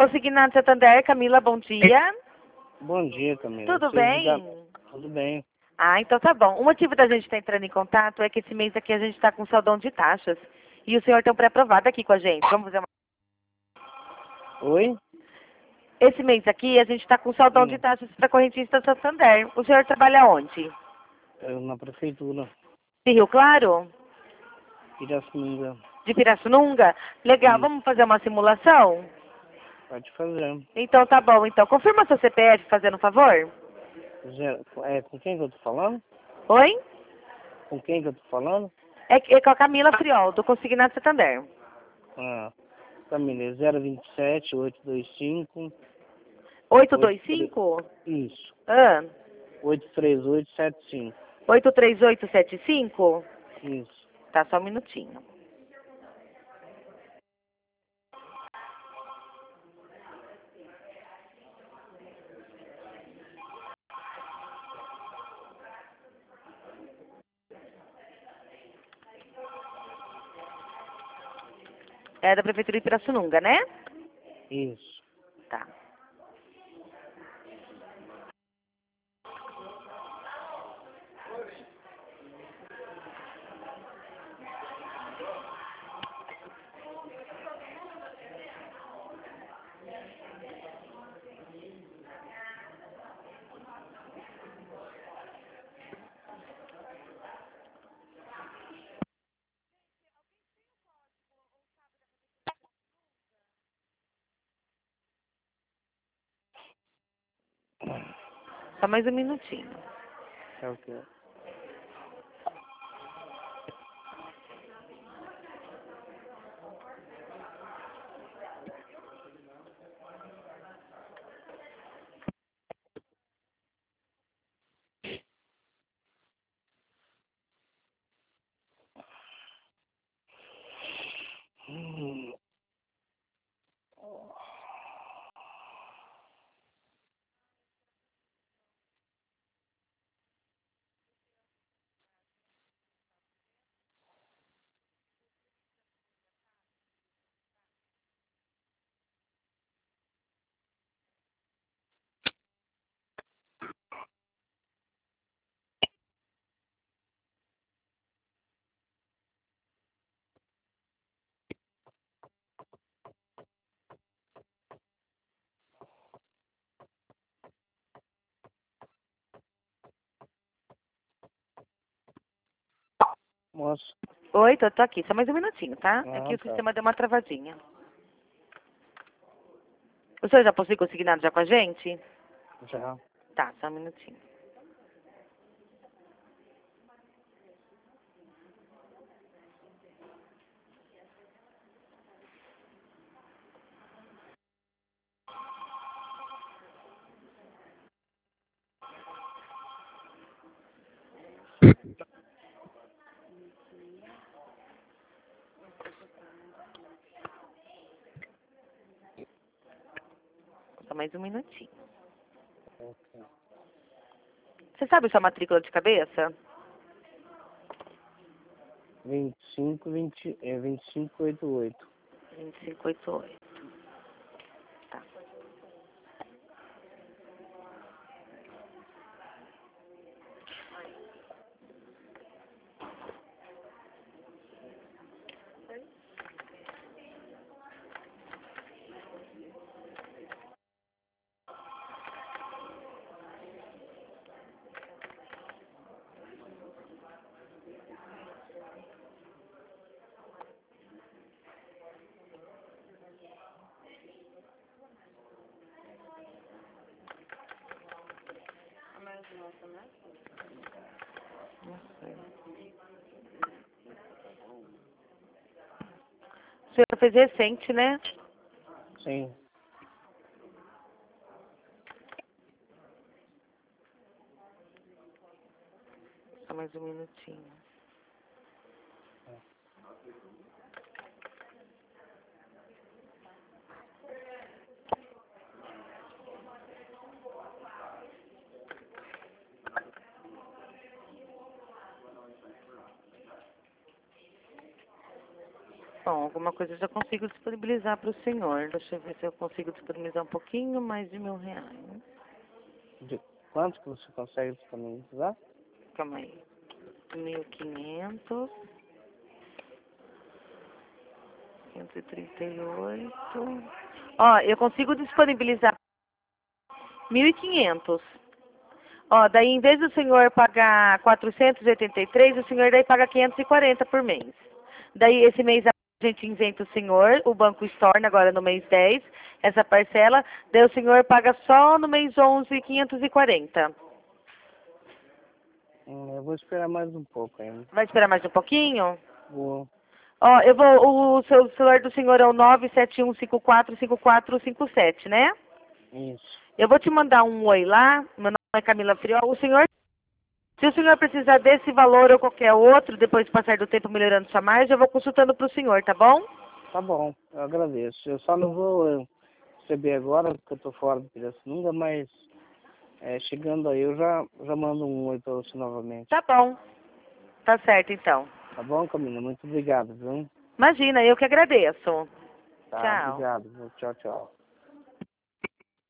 Consignado Santander, Camila, bom dia. Bom dia, Camila. Tudo bem? Tudo bem. Ah, então tá bom. O motivo da gente estar entrando em contato é que esse mês aqui a gente está com saldão de taxas. E o senhor tem um pré-aprovado aqui com a gente. Vamos fazer uma... Oi? Esse mês aqui a gente está com saldão de taxas para correntista Santander. O senhor trabalha onde? Eu na prefeitura. De Rio Claro? Pirassununga. De Pirassununga? Legal, vamos fazer uma simulação? Pode fazer. Então tá bom, então. Confirma seu CPF, fazendo um favor. Com quem que eu tô falando? Oi? Com quem que eu tô falando? É com a Camila Friol, do Consignado Santander. Camila, 027 825 825? Isso. 83875. 83875? Isso. Tá, só um minutinho. É da Prefeitura de Pirassununga, né? Isso. Tá. Só mais um minutinho. É o quê? Moço. Oi, tô aqui. Só mais um minutinho, tá? É que o Tá. sistema deu uma travadinha. O senhor já possui consignado já com a gente? Já. Tá, só um minutinho. Só mais um minutinho. Você sabe sua matrícula de cabeça? 2588. 2588. Tá. Não sei. O senhor fez recente, né? Sim. Só mais um minutinho. Bom, alguma coisa eu já consigo disponibilizar para o senhor. Deixa eu ver se eu consigo disponibilizar um pouquinho mais de R$ 1.000. De quanto que você consegue disponibilizar? Calma aí. 1.500. 138. Ó, eu consigo disponibilizar 1.500. Ó, daí em vez do senhor pagar 483, o senhor daí paga 540 por mês. Daí esse mês a gente inventa o senhor, o banco estorna agora no mês 10, essa parcela, daí o senhor paga só no mês 11, 540. Eu vou esperar mais um pouco ainda. Vai esperar mais um pouquinho? Vou. Ó, o seu celular do senhor é o 971545457, né? Isso. Eu vou te mandar um oi lá, meu nome é Camila Friol. O senhor, se o senhor precisar desse valor ou qualquer outro, depois de passar do tempo melhorando sua margem, eu vou consultando para o senhor, tá bom? Tá bom, eu agradeço. Eu só não vou receber agora, porque eu tô fora do Pirassununga, mas chegando aí eu já mando um oi pra você novamente. Tá bom. Tá certo, então. Tá bom, Camila? Muito obrigado, viu? Imagina, eu que agradeço. Tá, Tchau. obrigado. Tchau, tchau.